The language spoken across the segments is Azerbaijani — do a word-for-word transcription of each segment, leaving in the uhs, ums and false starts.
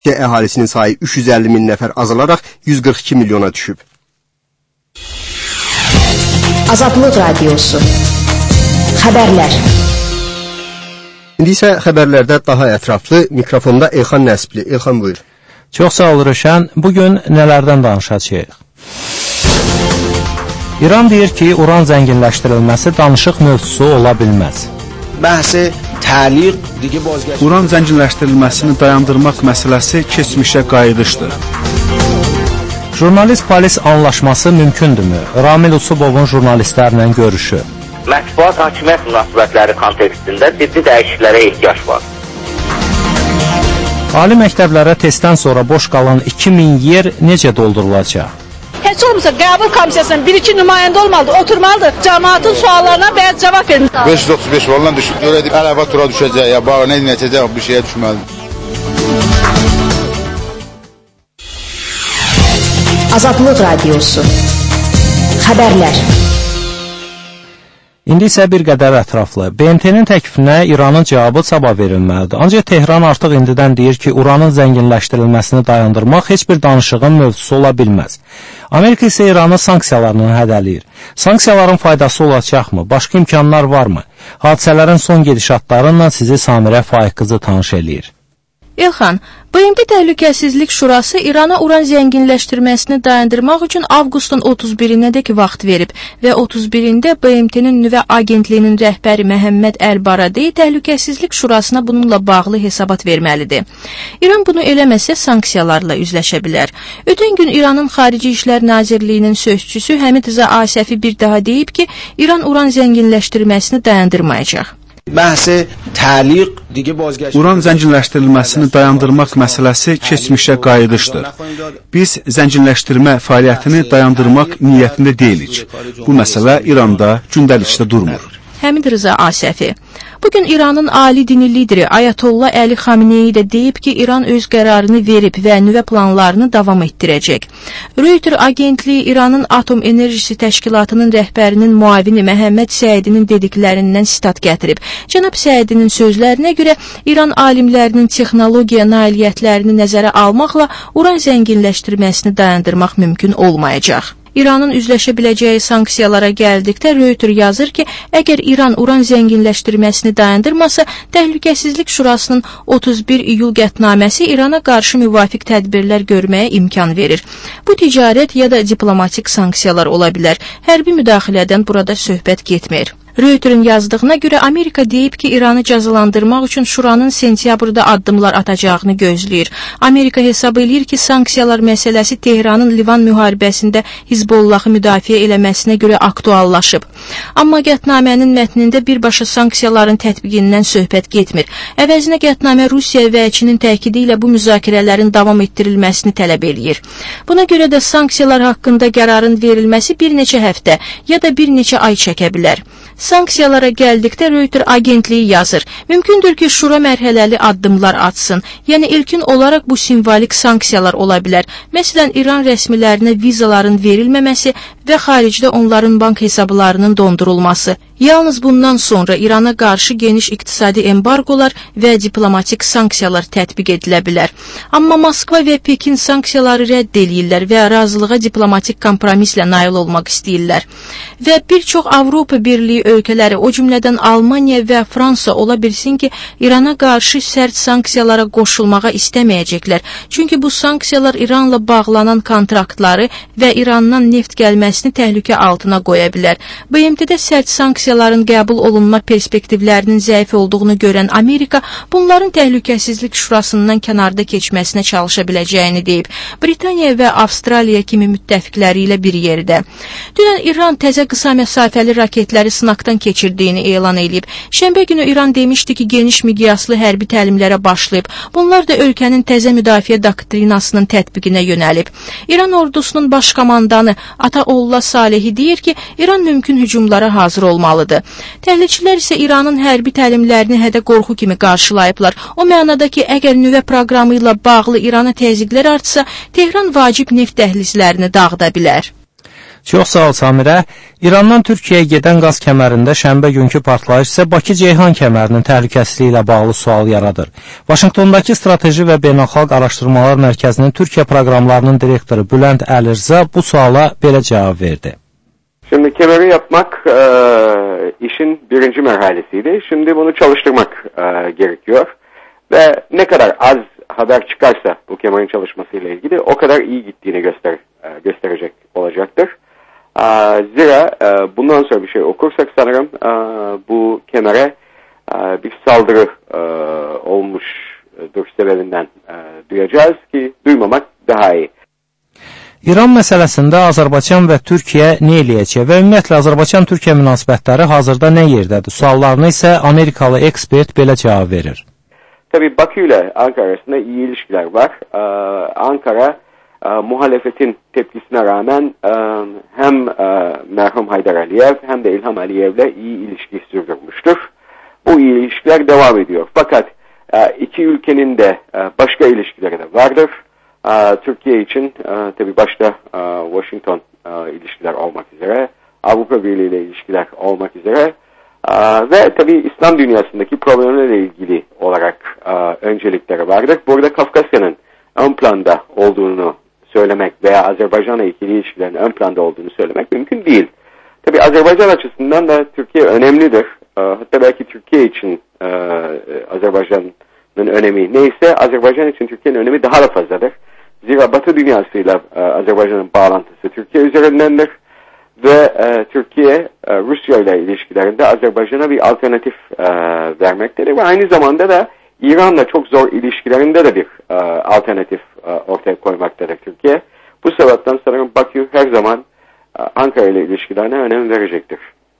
Əhalisinin sayı üç yüz əlli min nəfər azalaraq yüz qırx iki milyona düşüb. Azadlıq Radiosu. Xəbərlər. İndi isə xəbərlərdə daha ətraflı mikrofonda Elxan Nəsibli. Elxan, buyur. Çox sağ ol Rüşən. Bugün nələrdən danışacağıq? İran deyir ki, uran zənginləşdirilməsi danışıq mövzusu ola bilməz. Bəhsi təliq, uran zənginləşdirilməsini dayandırmaq məsələsi keçmişə qayıdışdır. Jurnalist-polis anlaşması mümkündürmü? Ramil Usubovun jurnalistlərlə görüşü. Mətbuat hakimiyyət münasibətləri kontekstində ciddi dəyişikliklərə ehtiyac var. Ali məktəblərə testdən sonra boş qalan iki min yer necə doldurulacaq? Heç olmasa qəbul komissiyasının bir-iki nümayəndə olmalıdır, oturmalıdır, cəmaatın suallarına bəzi cavab verin. beş yüz otuz beş vallan düşüb, görəydik, əlavə tura düşəcək, ya bağı nə dinləyəcək, bir şeyə düşməlidir. Azadlıq Radiosu. Xəbərlər. İndi isə bir qədər ətraflı. B M T-nin təklifinə İranın cavabı sabah verilməlidir. Ancaq Tehran artıq indidən deyir ki, uranın zənginləşdirilməsini dayandırmaq heç bir danışığın mövzusu ola bilməz. Amerika isə İranı sanksiyalarla hədələyir. Sanksiyaların faydası olacaqmı? Başqa imkanlar varmı? Hadisələrin son gedişatlarıyla sizi Samirə Faiq qızı tanış eləyir. Elxan, B M T Təhlükəsizlik Şurası İrana uran zənginləşdirməsini dayandırmaq üçün avqustun otuz birinədək vaxt verib və otuz birində B M T-nin nüvə agentliyinin rəhbəri Məhəmməd Əl-Baradei Təhlükəsizlik Şurasına bununla bağlı hesabat verməlidir. İran bunu eləməsə sanksiyalarla üzləşə bilər. Ötən gün İranın Xarici İşlər Nazirliyinin sözçüsü Həmid Rza Asəfi bir daha deyib ki, İran uran zənginləşdirməsini dayandırmayacaq. Bəhsi təliq, uran zənginləşdirilməsini dayandırmaq məsələsi keçmişə qayıdışdır. Biz zənginləşdirmə fəaliyyətini dayandırmaq niyyətində deyilik. Bu məsələ İranda gündəlikdə durmur. Həmid Rza Asəfi. Bugün İranın ali dini lideri Ayətullah Əli Xamenei də deyib ki, İran öz qərarını verib və nüvə planlarını davam etdirəcək. Reuters agentliyi İranın Atom Enerjisi Təşkilatının rəhbərinin müavini Məhəmməd Səidinin dediklərindən sitat gətirib. Cənab Səidinin sözlərinə görə İran alimlərinin texnologiya nailiyyətlərini nəzərə almaqla uran zənginləşdirməsini dayandırmaq mümkün olmayacaq. İranın üzləşə biləcəyi sanksiyalara gəldikdə Reuters yazır ki, əgər İran uran zənginləşdirməsini dayandırmasa, Təhlükəsizlik Şurasının otuz bir iyul qətnaməsi İrana qarşı müvafiq tədbirlər görməyə imkan verir. Bu ticarət ya da diplomatik sanksiyalar ola bilər. Hərbi müdaxilədən burada söhbət getmir. Reuters'ın yazdığına görə Amerika deyib ki, İranı cəzalandırmaq üçün Şuranın sentyabrda addımlar atacağını gözləyir. Amerika hesab edir ki, sanksiyalar məsələsi Tehranın Livan müharibəsində Hizbollahı müdafiə eləməsinə görə aktuallaşıb. Amma qətnamənin mətnində birbaşa sanksiyaların tətbiqindən söhbət getmir. Əvəzinə qətnamə Rusiya və Çinin təkidi ilə bu müzakirələrin davam etdirilməsini tələb eləyir. Buna görə də sanksiyalar haqqında qərarın verilməsi bir neçə həftə ya da bir neçə ay çəkə bilər. Sanksiyalara gəldikdə Reuters agentliyi yazır. Mümkündür ki, Şura mərhələli addımlar atsın. Yəni ilkin olaraq bu simvolik sanksiyalar ola bilər. Məsələn, İran rəsmilərinə vizaların verilməməsi və xaricdə onların bank hesablarının dondurulması. Yalnız bundan sonra İrana qarşı geniş iqtisadi embargolar və diplomatik sanksiyalar tətbiq edilə bilər. Amma Moskva və Pekin sanksiyaları rədd edirlər və razılığa diplomatik kompromislə nail olmaq istəyirlər. Və bir çox Avropa Birliyi ölkələri, o cümlədən Almaniya və Fransa ola bilsin ki, İrana qarşı sərt sanksiyalara qoşulmağa istəməyəcəklər. Çünki bu sanksiyalar İranla bağlanan kontraktları və İrandan neft gəlməsini təhlükə altına qoya bilər. B M T-də sərt sanksiyaların qəbul olunma perspektivlərinin zəif olduğunu görən Amerika, bunların Təhlükəsizlik Şurasından kənarda keçməsinə çalışa biləcəyini deyib. Britaniya və Avstraliya kimi müttəfiqləri ilə bir yerdə. Dünən İran təzə qısa məsafəli raketləri sınaqdan keçirdiyini elan edib. Şənbə günü İran demişdi ki, geniş miqyaslı hərbi təlimlərə başlayıb. Bunlar da ölkənin təzə müdafiə doktrinasının tətbiqinə yönəlib. İran ordusunun baş komandanı Ataullah Salehi deyir ki, İran mümkün hücumlara hazır olmalıdır. Təhlilçilər isə İranın hərbi təlimlərini hədə qorxu kimi qarşılayıblar. O mənada ki, əgər nüvə proqramı ilə bağlı İrana təzyiqlər artsa, Tehran vacib neft dəhlizlərini dağıda bilər. Çox sağ ol Samirə. İrandan Türkiyəyə gedən qaz kəmərində şənbə günkü partlayış isə Bakı-Ceyhan kəmərinin təhlükəsizliyi ilə bağlı sual yaradır. Vaşinqtondakı Strateji və Beynəlxalq Araşdırmalar Mərkəzinin Türkiyə proqramlarının direktoru Bülent Əlirza bu suala belə cavab verdi. Şimdi kemeri yapmak e, işin birinci merhalesiydi. Şimdi bunu çalıştırmak e, gerekiyor. Ve ne kadar az haber çıkarsa bu kemerin çalışmasıyla ilgili o kadar iyi gittiğini göster, e, gösterecek olacaktır. E, zira e, bundan sonra bir şey okursak sanırım e, bu kemere e, bir saldırı e, olmuştur sebebinden e, duyacağız ki duymamak daha iyi. İran məsələsində Azərbaycan və Türkiyə nə eləyəcək və ümumiyyətlə Azərbaycan-Türkiyə münasibətləri hazırda nə yerdədir? Suallarına isə Amerikalı ekspert belə cavab verir. Tabii Bakü ile Ankara arasında iyi ilişkiler var. Ee, Ankara e, muhalefetin tepkisine rağmen e, hem e, merhum Haydar Aliyev hem de İlham Aliyev'le iyi ilişki sürdürmüştür. Bu iyi ilişkiler devam ediyor. Fakat e, iki ülkenin de e, başka ilişkileri de vardır. E, Türkiye için e, tabii başta e, Washington e, ilişkiler olmak üzere, Avrupa Birliği ile ilişkiler olmak üzere e, ve tabii İslam dünyasındaki problemlerle ilgili olarak e, öncelikleri vardır. Burada Kafkasya'nın ön planda olduğunu söylemek veya Azerbaycan'la ilgili ilişkilerin ön planda olduğunu söylemek mümkün değil. Tabii Azerbaycan açısından da Türkiye önemlidir. E, hatta belki Türkiye için e, Azerbaycan'ın önemi neyse Azerbaycan için Türkiye'nin önemi daha da fazladır. Zira Batı dünyasıyla e, Azerbaycan'ın bağlantısı Türkiye üzerindendir ve e, Türkiye e, Rusya ile ilişkilerinde Azerbaycan'a bir alternatif e, vermektedir ve aynı zamanda da İran'la çok zor ilişkilerinde de bir e, alternatif e, ortaya koymaktadır Türkiye. Bu sebepten sanırım Bakü her zaman e, Ankara ile ilişkilerine önem verecektir.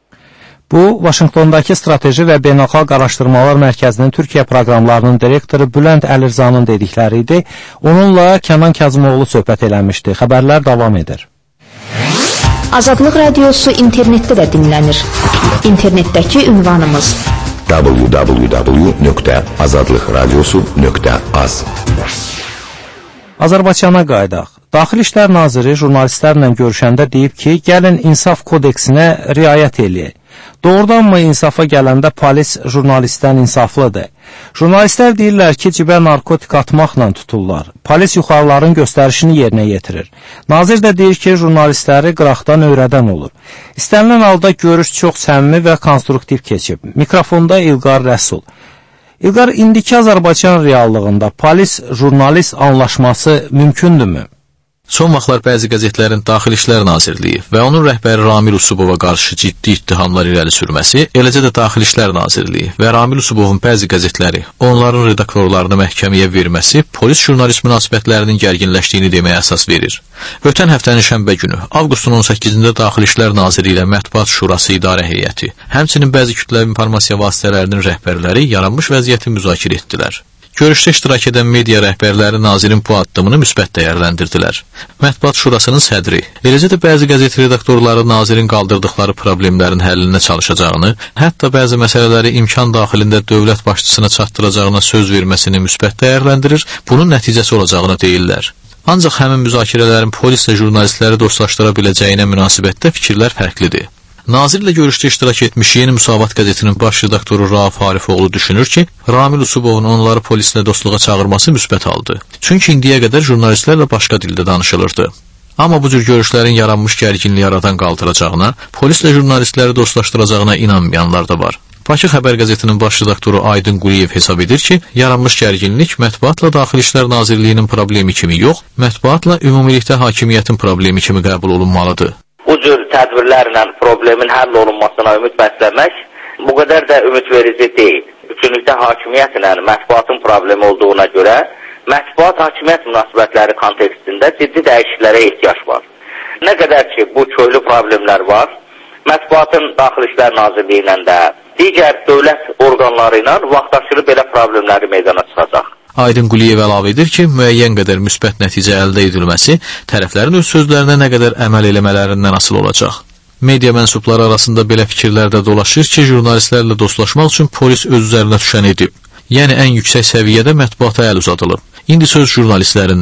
Bu, Vaşinqtondakı Strateji və Beynəlxalq Araşdırmalar Mərkəzinin Türkiyə proqramlarının direktoru Bülent Əlirzanın dedikləri idi. Onunla Kənan Kazımoğlu söhbət eləmişdi. Xəbərlər davam edir. Azadlıq Radiosu internetdə də dinlənir. İnternetdəki ünvanımız w w w nöqtə azadlıq radiosu nöqtə az. Azərbaycana qayıdaq. Daxili İşlər Naziri jurnalistlərlə görüşəndə deyib ki, gəlin insaf kodeksinə riayət eləyək. Doğrudanmı insafa gələndə polis jurnalistdən insaflıdır? Jurnalistlər deyirlər ki, cibə narkotik atmaqla tuturlar. Polis yuxarıların göstərişini yerinə yetirir. Nazir də deyir ki, jurnalistləri qıraqdan öyrədən olur. İstənilən halda görüş çox səmimi və konstruktiv keçib. Mikrofonda İlqar Rəsul. İlqar, indiki Azərbaycan reallığında polis-jurnalist anlaşması mümkündürmü? Son vaxtlar bəzi qəzetlərin Daxili İşlər Nazirliyi və onun rəhbəri Ramil Usubova qarşı ciddi ittihamlar irəli sürməsi, eləcə də Daxili İşlər Nazirliyi və Ramil Usubovun bəzi qəzetləri onların redaktorlarını məhkəməyə verməsi polis-jurnalist münasibətlərinin gərginləşdiyini deməyə əsas verir. Ötən həftənin şənbə günü, avqustun on səkkizində Daxili İşlər Naziri ilə Mətbuat Şurası İdarə Heyəti, həmçinin bəzi kütləvi informasiya vasitələrinin rəhbərləri yaranmış vəziyyəti müzakirə etdilər. Görüşdə iştirak edən media rəhbərləri nazirin bu addımını müsbət dəyərləndirdilər. Mətbuat Şurasının sədri, eləcə də bəzi qəzet redaktorları nazirin qaldırdıqları problemlərin həllinə çalışacağını, hətta bəzi məsələləri imkan daxilində dövlət başçısına çatdıracağına söz verməsini müsbət dəyərləndirir, bunun nəticəsi olacağını deyirlər. Ancaq həmin müzakirələrin polislə jurnalistləri dostlaşdıra biləcəyinə münasibətdə fikirlər fərqlidir. Nazirlə görüşdə iştirak etmiş Yeni Müsavat qəzetinin baş redaktoru Rauf Harifoğlu düşünür ki, Ramil Usubovun onları polislə dostluğa çağırması müsbət haldı. Çünki indiyə qədər jurnalistlərlə başqa dildə danışılırdı. Amma bu cür görüşlərin yaranmış gərginliyi aradan qaldıracağına, polislə jurnalistləri dostlaşdıracağına inanmayanlar da var. Bakı Xəbər qəzetinin baş redaktoru Aydın Quliyev hesab edir ki, yaranmış gərginlik mətbuatla Daxili İşlər Nazirliyinin problemi kimi yox, mətbuatla ümumilikdə hakimiyyətin problemi kimi qəbul olunmalıdır. Bu cür tədbirlərlə problemin həll olunmasına ümid bəsləmək bu qədər də ümidverici deyil. Bütünlükdə hakimiyyətlə mətbuatın problemi olduğuna görə mətbuat hakimiyyət münasibətləri kontekstində ciddi dəyişikliklərə ehtiyac var. Nə qədər ki, bu köklü problemlər var, mətbuatın Daxili İşlər Nazirliyi ilə də digər dövlət orqanları ilə vaxtaşırı belə problemləri meydana çıxacaq. Aydın Quliyev əlavə edir ki, müəyyən qədər müsbət nəticə əldə edilməsi tərəflərin öz sözlərinə nə qədər əməl eləmələrindən asılı olacaq. Media mənsubları arasında belə fikirlər də dolaşır ki, jurnalistlərlə dostlaşmaq üçün polis öz üzərinə düşən edib. Yəni ən yüksək səviyyədə mətbuata əl uzadılıb. İndi söz jurnalistlərindir.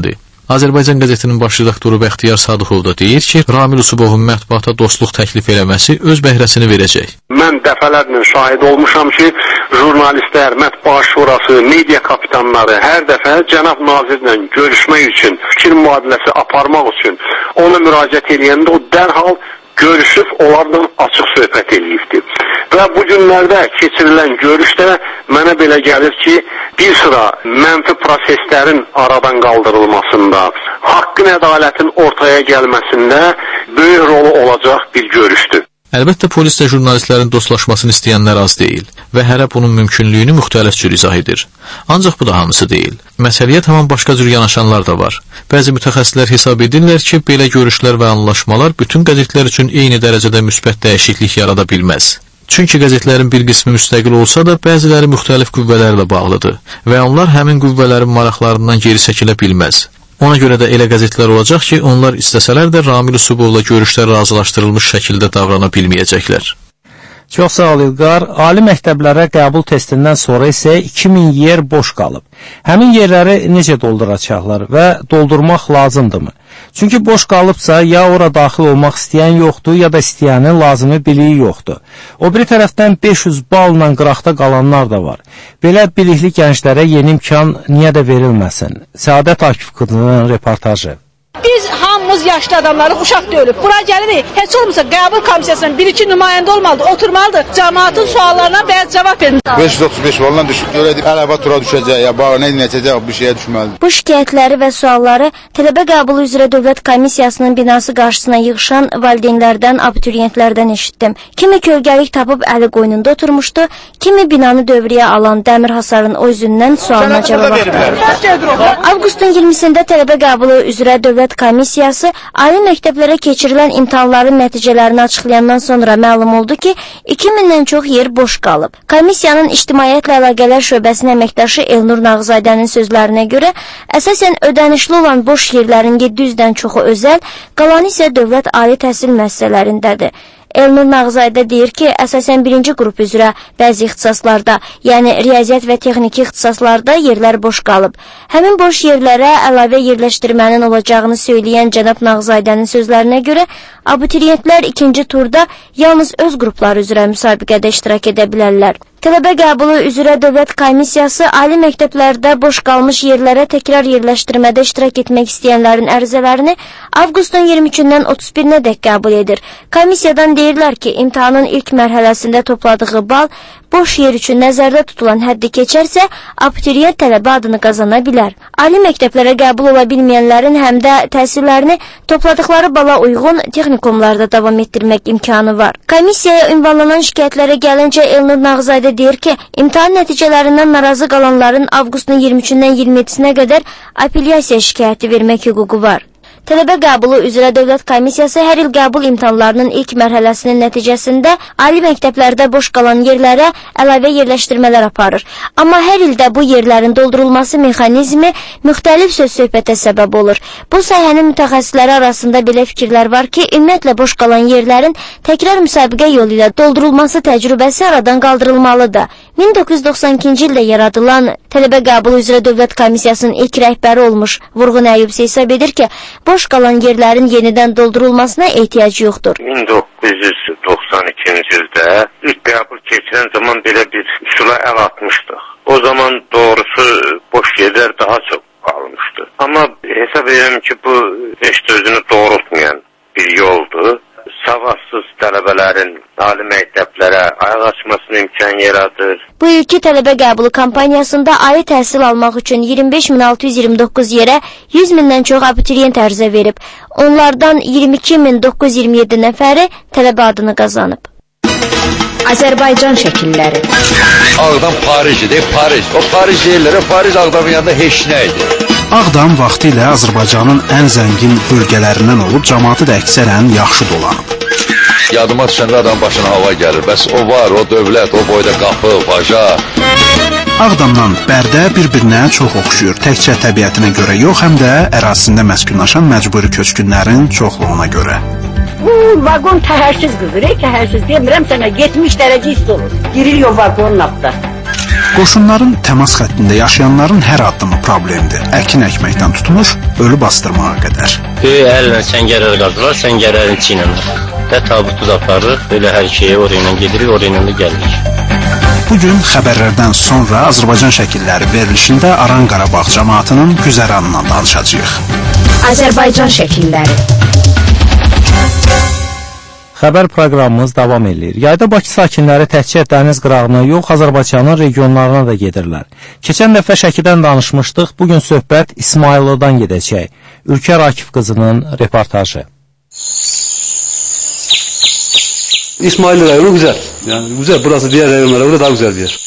Azərbaycan qəzetinin baş redaktoru Bəxtiyar Sadıxov da deyir ki, Ramil Usubovun mətbuata dostluq təklif eləməsi öz bəhrəsini verəcək. Mən dəfələrlə şahid olmuşam ki, jurnalistlər, mətbuat şurası, media kapitanları hər dəfə cənab nazirlə görüşmək üçün, fikir mübadiləsi aparmaq üçün ona müraciət edəndə o dərhal görüşüb onlarla açıq söhbət eləyibdir. Və bu günlərdə keçirilən görüşdə mənə belə gəlir ki, bir sıra mənfi proseslərin aradan qaldırılmasında, haqqın, ədalətin ortaya gəlməsində böyük rolu olacaq bir görüşdür. Əlbəttə, polis də jurnalistlərin dostlaşmasını istəyənlər az deyil və hərə bunun mümkünlüyünü müxtəlif cür izah edir. Ancaq bu da hamısı deyil. Məsələyə tamam başqa cür yanaşanlar da var. Bəzi mütəxəssislər hesab edirlər ki, belə görüşlər və anlaşmalar bütün qəzetlər üçün eyni dərəcədə müsbət dəyişiklik yarada bilməz. Çünki qəzetlərin bir qismi müstəqil olsa da, bəziləri müxtəlif qüvvələrlə bağlıdır və onlar həmin qüvvələrin maraqlarından geri çəkilə bilməz. Ona görə də elə qəzetlər olacaq ki, onlar istəsələr də Ramil Usubovla görüşlər razılaşdırılmış şəkildə davrana bilməyəcəklər. Çox sağ ol İlqar. Ali məktəblərə qəbul testindən sonra isə iki min yer boş qalıb. Həmin yerləri necə dolduracaqlar və doldurmaq lazımdırmı? Çünki boş qalıbsa, ya ora daxil olmaq istəyən yoxdur, ya da istəyənin lazımi biliyi yoxdur. O biri tərəfdən beş yüz balla qıraqda qalanlar da var. Belə bilikli gənclərə yeni imkan niyə də verilməsin? Səadət Akif qızının reportajı. Biz hamımız yaşlı adamlarıq, uşaq deyilib. Bura gəlirik, heç olmasa qəbul komissiyasının bir-iki nümayəndə olmalıdır, oturmalıdır. Cəmaatın suallarına bəzi cavab verin. beş yüz otuz beş vallan düşüb, görədik, əlavə tura düşəcək, ya bax, nə dinləyəcək, bir şeyə düşməlidir. Bu şikayətləri və sualları tələbə qəbulu üzrə Dövlət Komissiyasının binası qarşısına yığışan valideynlərdən, abituriyentlərdən eşitdim. Kimi kölgəlik tapıb əli qoynunda oturmuşdu, kimi binanı dövrəyə alan dəmir hasarın o üzündən sualına cavab axtardı. Avqustun iyirmisində tələbə qəbulu üzrə Dövlət Komissiyası ali məktəblərə keçirilən imtahanların nəticələrini açıqlayandan sonra məlum oldu ki, iki mindən çox yer boş qalıb. Komissiyanın İctimaiyyətlə Əlaqələr şöbəsinin əməkdaşı Elnur Nağzadənin sözlərinə görə, əsasən ödənişli olan boş yerlərin yeddi yüzdən çoxu özəl, qalanı isə dövlət ali təhsil müəssisələrindədir. Elnur Nağzadə deyir ki, əsasən birinci qrup üzrə bəzi ixtisaslarda, yəni riyaziyyat və texniki ixtisaslarda yerlər boş qalıb. Həmin boş yerlərə əlavə yerləşdirmənin olacağını söyləyən cənab Nağzadənin sözlərinə görə, abituriyentlər ikinci turda yalnız öz qrupları üzrə müsabiqədə iştirak edə bilərlər. Tələbə qəbulu üzrə Dövlət Komissiyası ali məktəblərdə boş qalmış yerlərə təkrar yerləşdirmədə iştirak etmək istəyənlərin ərizələrini avqustun iyirmi üçündən otuz birinədək qəbul edir. Komissiyadan deyirlər ki, imtahanın ilk mərhələsində topladığı bal boş yer üçün nəzərdə tutulan həddi keçərsə, abituriyent tələbə adını qazana bilər. Ali məktəblərə qəbul ola bilməyənlərin həm də təhsillərini topladıqları bala uyğun texnikumlarda davam etdirmək imkanı var. Komissiyaya ünvanlanan şikayətlərə gəlincə Elnur Nağzadə deyir ki, imtahan nəticələrindən narazı qalanların avqustun iyirmi üçündən iyirmi yeddisinə qədər apellyasiya şikayəti vermək hüququ var. Tələbə qəbulu üzrə Dövlət Komissiyası hər il qəbul imtahanlarının ilk mərhələsinin nəticəsində ali məktəblərdə boş qalan yerlərə əlavə yerləşdirmələr aparır. Amma hər ildə bu yerlərin doldurulması mexanizmi müxtəlif söz-söhbətə səbəb olur. Bu sahənin mütəxəssisləri arasında belə fikirlər var ki, ümumiyyətlə boş qalan yerlərin təkrar müsabiqə yolu ilə doldurulması təcrübəsi aradan qaldırılmalıdır. min doqquz yüz doxsan ikinci ildə yaradılan Tələbə qəbulu üzrə Dövlət Komissiyasının ilk rəhbəri olmuş Vurğun Əyyub hesab edir ki, boş qalan yerlərin yenidən doldurulmasına ehtiyac yoxdur. min doqquz yüz doxsan ikinci ildə ilk qəbul keçirən zaman belə bir üsula əl atmışdıq. O zaman doğrusu boş yerlər daha çox qalmışdı. Amma hesab edirəm ki, bu heç də özünü doğrultmayan bir yoldur. Savadsız tələbələrin ali məktəblərə ayaq açmasına imkan yaradır. Bu ilki tələbə qəbulu kampaniyasında ali təhsil almaq üçün iyirmi beş min altı yüz iyirmi doqquz yerə yüz mindən çox abituriyent ərizə verib. Onlardan iyirmi iki min doqquz yüz iyirmi yeddi nəfəri tələbə adını qazanıb. Azərbaycan şəkilləri. Ağdam Paris'dir, Paris. O Paris yerləri Paris Ağdamın yanında heç nə idi. Ağdam vaxtilə Azərbaycanın ən zəngin bölgələrindən olub, cəmaatı da əksərən yaxşı dolanıb. Yadıma düşəndə adam başına hava gəlir. Bəs o var, o dövlət, o boyda qapı, baca. Ağdamdan Bərdə bir-birinə çox oxşuyur. Təkcə təbiətinə görə yox, həm də ərazisində məskunlaşan məcburi köçkünlərin çoxluğuna görə. Bu vagon təhərsiz qızır, təhərsiz demirəm sənə, yetmiş dərəcə isti olur. Girir o vagonun altda. Qoşunların təmas xəttində yaşayanların hər addımı problemdir. Əkin əkməkdən tutmuş, ölü bastırmağa qədər. Böyük əllə səngərər qazdılar, səngərərin içi ilə və tabutu da aparırıq, belə hər şeyi oraya gedirik, oraya da gəlirik. Bugün xəbərlərdən sonra Azərbaycan şəkilləri verilişində Aran Qarabağ cəmaatının güzəranından danışacağıq. Azərbaycan şəkilləri. Xəbər proqramımız davam edir. Yayda Bakı sakinləri təkcə dəniz qırağına yox, Azərbaycanın regionlarına da gedirlər. Keçən dəfə Şəkidən danışmışdıq, bugün söhbət İsmayıllıdan gedəcək. Ülkər Akif qızının reportajı. İsmayıllı rayonu güzel. Yani güzel. Burası diğer rayonlara göre daha güzel bir yer.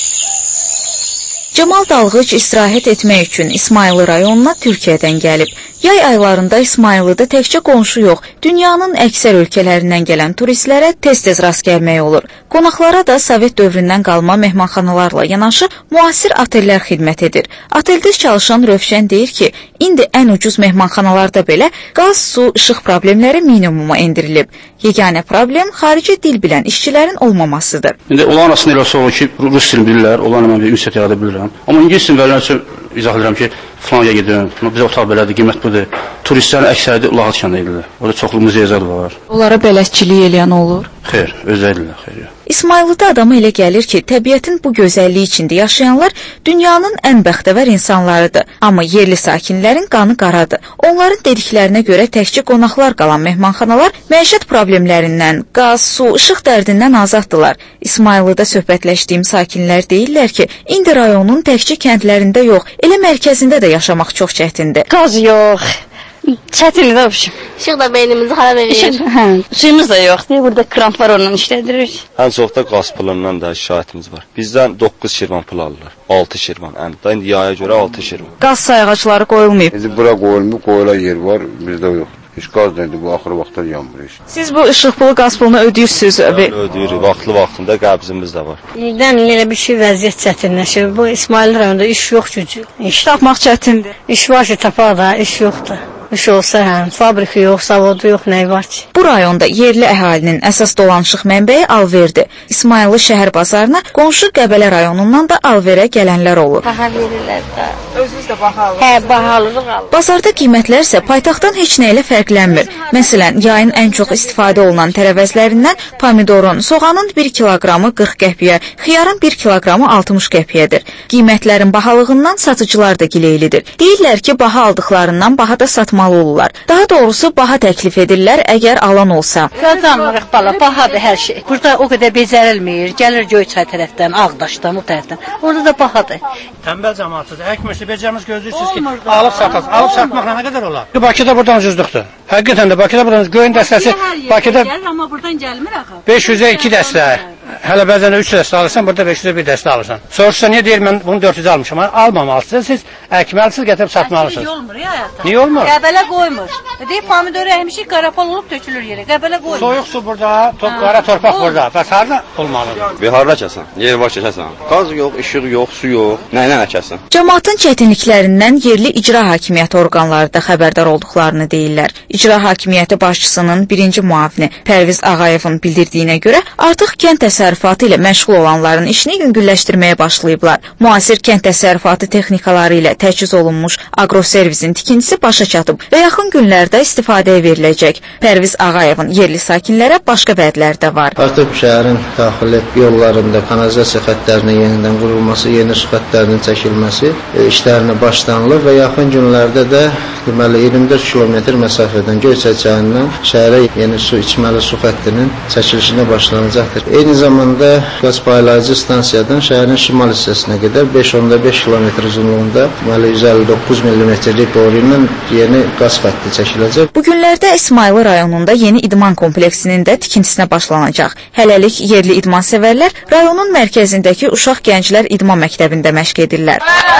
Cemal Dalğıc istirahət etmək üçün İsmayıllı rayonuna Türkiyədən gəlib. Yay aylarında İsmayıllıda təkcə qonşu yox, dünyanın əksər ölkələrindən gələn turistlərə tez-tez rast gəlmək olur. Qonaqlara da Sovet dövründən qalma mehmanxanalarla yanaşı müasir otellər xidmət edir. Oteldə çalışan Rövşən deyir ki, indi ən ucuz mehmanxanalarda belə qaz, su, işıq problemləri minimuma endirilib. Yeganə problem xarici dil bilən işçilərin olmamasıdır. İndi olan arasında elə soğuk ki, Rus dilini bilirlər, olan mən bir ünsiyyət yarada bilirəm. Amma İngilis dilini verən üçün izah edirəm ki, falan yer gedirəm, bizə otaq belədir, qiymət budur. Turistlərin əksəriyyəti Ulahat kəndə edirlər. Orada çoxlu muzeylər var. Onlara bələdçilik eləyən olur? Xeyr, özəldirlər, xeyr. İsmayıllıda adama elə gəlir ki, təbiətin bu gözəlliyi içində yaşayanlar dünyanın ən bəxtəvər insanlarıdır. Amma yerli sakinlərin qanı qaradır. Onların dediklərinə görə təkcə qonaqlar qalan mehmanxanalar məişət problemlərindən, qaz, su, işıq dərdindən azaddılar. İsmayıllıda söhbətləşdiyim sakinlər deyirlər ki, indi rayonun təkcə kəndlərində yox, elə mərkəzində də yaşamaq çox çətindir. Qaz yox. Çətindir abşım. İşıq da beynimizi xarab edir. Hə, suyumuz da yoxdur. Burada krant var, onunla işlədirik. Ən çox da qaz pulundan da şikayətimiz var. Bizdən doqquz şirvan pul alırlar. altı şirvan. Ən də indi yaya görə altı şirvan. Qaz sayğacları qoyulmayıb. İndi bura qoyulmuyor, qoyulan yer var, bizdə yox. Heç qaz deyildi, bu axır vaxtlar yanmır. Siz bu işıq pulu, qaz pulunu ödəyirsiniz? Ödəyirik, vaxtlı-vaxtında qəbzimiz də var. İldən elə bir şey vəziyyət çətinləşir. Bu İsmayıl rayonunda iş yox gücü. İş tapmaq çətindir. İş var ki, tapar da, iş yoxdur. İş olsa həm, fabrika yox, zavodu yox, nə var ki? Bu rayonda yerli əhalinin əsas dolanışıq mənbəyi alverdir. İsmayıllı şəhər bazarına qonşu Qəbələ rayonundan da alverə gələnlər olur. Baha verirlər də. Özünüz də bahalısınız. Hə, bahalılıq alır. Bazarda qiymətlər isə paytaxtdan heç nə ilə fərqlənmir. Məsələn, yayın ən çox istifadə olunan tərəvəzlərindən pomidorun, soğanın bir kiloqramı qırx qəpiyə, xiyarın bir kiloqramı altmış qəpiyədir. Qiymətlərin bahalığından satıcılar da gileylidir. Deyirlər ki, baha aldıqlarından baha da satmalı olurlar. Daha doğrusu baha təklif edirlər əgər alan olsa. Qazanmırıq bala, bahadır hər şey. Burada o qədər becərilmir. Gəlir Göyçay tərəfdən, Ağdaşdan, o tərəfdən. Orada da bahadır. Tənbəl cəmaətidir. Əkməsi becərmiş gözləyirsiniz ki, alıb sataq. Alıb satmaqla nə qədər olar? Bakıda buradan ucuzluqdur. Həqiqətən də Bakıda buradan göyün dəstəsi Bakıda amma buradan gəlmir axı. beş yüzə iki dəstə. Hələ bəzən üç dəstə alırsan, burada beş yüzə bir dəstə alırsan. Soruşsa niyə deyir mən bunu dörd yüzə almışam? Almamalısınız, siz əkməlisiniz, gətirib satmalısınız. Niyə olmur ya həyatda? Niyə olmur? Qəbələ qoymur. Deyir pomidoru həmişə qarapal olub tökülür yerə. Qəbələ qoymur. Soyuq su burada, top qara torpaq burada. Bəs harda olmalıdır? Bir harda kəsən? Yer var kəsən. Qaz yox, işıq yox, su yox. Nə ilə kəsən? Cəmaatın çətinliklərindən yerli icra hakimiyyəti orqanları da xəbərdar olduqlarını deyirlər. İcra hakimiyyəti başçısının birinci müavini Pərviz Ağayevin bildirdiyinə görə artıq kənd təsərrüfatı ilə məşğul olanların işini yüngülləşdirməyə başlayıblar. Müasir kənd təsərrüfatı texnikaları ilə təchiz olunmuş agroservisin tikintisi başa çatıb və yaxın günlərdə istifadəyə veriləcək. Pərviz Ağayevin yerli sakinlərə başqa vədləri də var. Artıq şəhərin daxili yollarında kanalizasiya xəttlərinin yenidən qurulması, yeni su xəttlərinin çəkilməsi işlərinə başlanılır və yaxın günlərdə də deməli iyirmi dörd kilometr məsafədən Göyçay çayından şəhərə yeni su, içməli su xəttinin çəkilişinə başlanacaqdır. Eyni zamanda qaz paylayıcı stansiyadan şəhərin şimal hissəsinə qədər beş nöqtə beş kilometr uzunluğunda deməli yüz əlli doqquz millimetrlik boru ilə yeni qaz xətti çəkiləcək. Bu günlərdə İsmayıllı rayonunda yeni idman kompleksinin də tikintisinə başlanacaq. Hələlik yerli idman sevərlər rayonun mərkəzindəki Uşaq Gənclər İdman Məktəbində məşq edirlər.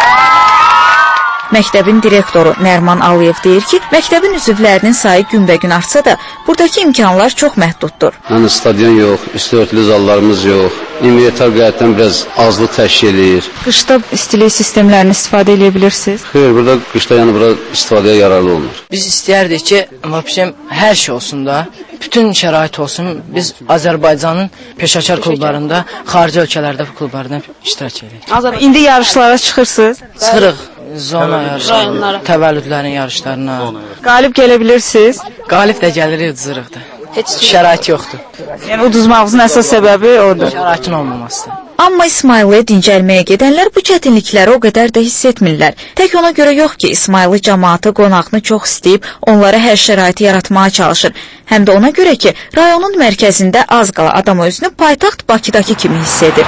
Məktəbin direktoru Nərman Aliyev deyir ki, məktəbin üzvlərinin sayı günbəgün artsa da, buradakı imkanlar çox məhduddur. Yəni stadion yox, üstü örtülü zallarımız yox. İnventar qətiyyətən biraz azlıq təşkil edir. Qışda istilik sistemlərini istifadə edə bilirsiniz? Xeyr, burada qışda yəni bura istifadəyə yararlı olmur. Biz istəyərdik ki, vəbşəm hər şey olsun da. bütün şərait olsun. Biz Azərbaycanın peşəkar klublarında, xarici ölkələrdə klublarında iştirak edirik. İndi yarışlara çıxırsınız? Çıxırıq. Zona yarışlarına, təvəllüdlərin yarışlarına. Qalib gələ bilirsiniz? Qalib də gəlirik, uduzırıq da. Heç şərait yoxdur. Yəni uduzmağınızın əsas səbəbi odur. Şəraitin olmamasıdır. Amma İsmayılı dincəlməyə gedənlər bu çətinlikləri o qədər də hiss etmirlər. Tək ona görə yox ki, İsmayılı cəmaatı qonağını çox istəyib, onlara hər şəraiti yaratmağa çalışır. Həm də ona görə ki, rayonun mərkəzində az qala adam özünü paytaxt Bakıdakı kimi hiss edir.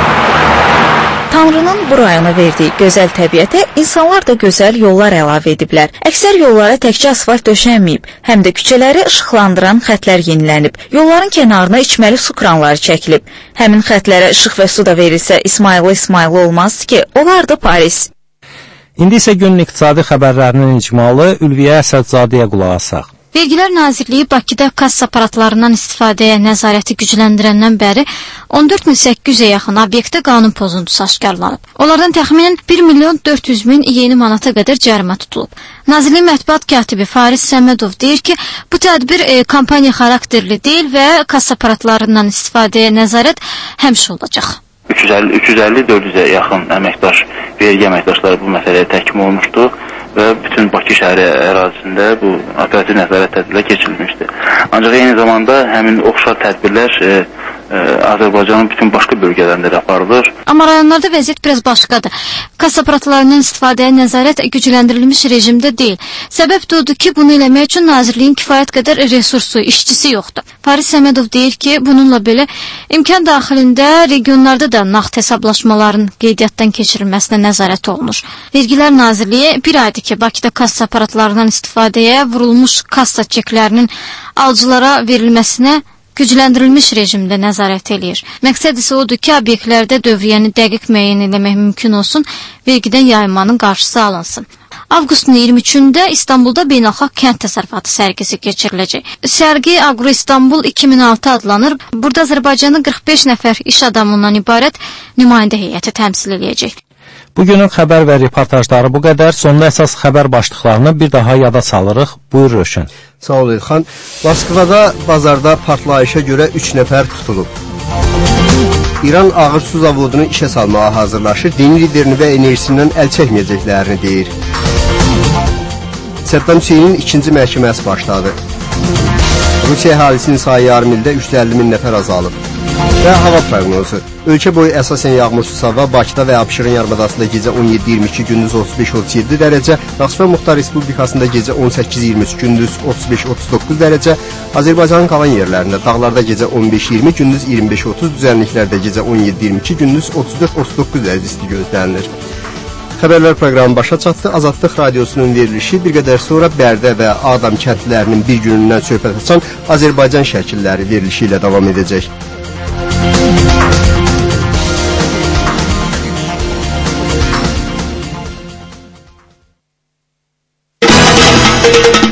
Tanrının bu rayona verdiyi gözəl təbiətə insanlar da gözəl yollar əlavə ediblər. Əksər yollara təkcə asfalt döşənməyib, həm də küçələri işıqlandıran xətlər yenilənib. Yolların kənarına içməli su kranları çəkilib. Həmin xətlərə işıq və su da verilsə İsmayılı İsmayılı olmaz ki, olardı Paris. İndi isə günün iqtisadi xəbərlərinin icmalı Ülviyə Əsədzadəyə qulaq asaq. Vergilər Nazirliyi Bakıda kassa aparatlarından istifadəyə nəzarəti gücləndirəndən bəri on dörd min səkkiz yüzə yaxın obyektdə qanun pozuntusu aşkarlanıb. Onlardan təxminən bir milyon dörd yüz min yeni manata qədər cərimə tutulub. Nazirliyin mətbuat katibi Faris Səmədov deyir ki, bu tədbir e, kampaniya xarakterli deyil və kassa aparatlarından istifadəyə nəzarət həmişə olacaq. üç yüz əlli dörd yüzə yaxın əməkdaş, vergi əməkdaşları bu məsələyə təhkim olmuşdu və bütün Bakı şəhəri ərazisində bu operativ nəzarət tədbirlər keçirilmişdi. Ancaq eyni zamanda həmin oxşar tədbirlər e, e, Azərbaycanın bütün başqa bölgələrində də aparılır. Amma rayonlarda vəziyyət biraz başqadır. Kassa aparatlarından istifadəyə nəzarət gücləndirilmiş rejimdə deyil. Səbəb də odur ki, bunu eləmək üçün Nazirliyin kifayət qədər resursu, işçisi yoxdur. Faris Səmədov deyir ki, bununla belə imkan daxilində regionlarda da nağd hesablaşmaların qeydiyyatdan keçirilməsinə nəzarət olunur. Vergilər Nazirliyi bir aydır ki, Bakıda kassa aparatlarından istifadəyə vurulmuş kassa çeklərinin alıcılara verilməsinə gücləndirilmiş rejimdə nəzarət eləyir. Məqsəd isə odur ki, obyektlərdə dövriyyəni dəqiq müəyyən etmək mümkün olsun, vergidən yayınmanın qarşısı alınsın. Avqustun iyirmi üçündə İstanbulda beynəlxalq kənd təsərrüfatı sərgisi keçiriləcək. Sərgi Agro İstanbul iki min altı adlanır. Burada Azərbaycanın qırx beş nəfər iş adamından ibarət nümayəndə heyəti təmsil edəcək. Bugünün xəbər və reportajları bu qədər. Sonda əsas xəbər başlıqlarını bir daha yada salırıq. Buyur Röşən. Sağ ol İlxan. Moskvada bazarda partlayışa görə üç nəfər tutulub. İran ağır su zavodunu işə salmağa hazırlaşır. Din liderini və enerjisindən əl çəkməyəcəklərini deyir. Səddam Hüseynin ikinci məhkəməsi başladı. Rusiya əhalisinin sayı yarım ildə üç yüz əlli min nəfər azalıb. Və hava proqnozu. Ölkə boyu əsasən yağmursuz hava, Bakıda və Abşeron yarımadasında gecə on yeddi iyirmi iki, gündüz otuz beş otuz yeddi dərəcə, Naxçıvan Muxtar Respublikasında gecə on səkkiz iyirmi üç, gündüz otuz beş otuz doqquz dərəcə, Azərbaycanın qalan yerlərində dağlarda gecə on beş iyirmi, gündüz iyirmi beş otuz, düzənliklərdə gecə on yeddi iyirmi iki, gündüz otuz dörd otuz doqquz dərəcə isti gözlənilir. Xəbərlər proqramı başa çatdı. Azadlıq radiosunun verilişi bir qədər sonra Bərdə və Ağdam kəndlərinin bir günündən söhbət açan Azərbaycan şəkilləri verilişi ilə davam edəcək.